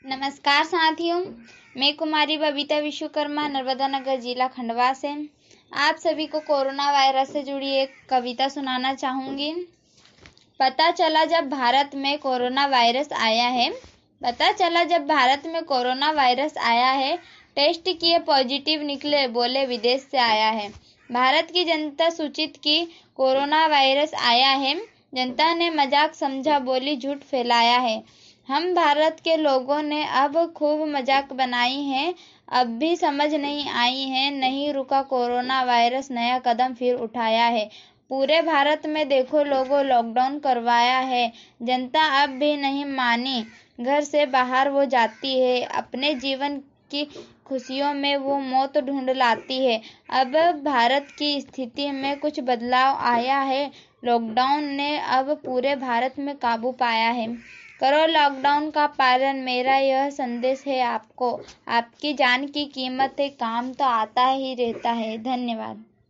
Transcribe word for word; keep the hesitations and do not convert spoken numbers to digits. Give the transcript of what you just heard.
नमस्कार साथियों, मैं कुमारी बबीता विश्वकर्मा नर्मदा नगर जिला खंडवा से आप सभी को कोरोना वायरस से जुड़ी एक कविता सुनाना चाहूँगी। पता चला जब भारत में कोरोना वायरस आया है पता चला जब भारत में कोरोना वायरस आया है टेस्ट किए पॉजिटिव निकले, बोले विदेश से आया है। भारत की जनता सूचित की कोरोना वायरस आया है, जनता ने मजाक समझा, बोली झूठ फैलाया है। हम भारत के लोगों ने अब खूब मजाक बनाई है, अब भी समझ नहीं आई है, नहीं रुका कोरोना वायरस, नया कदम फिर उठाया है। पूरे भारत में देखो लोगों लॉकडाउन करवाया है, जनता अब भी नहीं मानी, घर से बाहर वो जाती है, अपने जीवन की खुशियों में वो मौत ढूंढ लाती है। अब भारत की स्थिति में कुछ बदलाव आया है, लॉकडाउन ने अब पूरे भारत में काबू पाया है। करो लॉकडाउन का पालन, मेरा यह संदेश है आपको। आपकी जान की कीमत है, काम तो आता ही रहता है। धन्यवाद।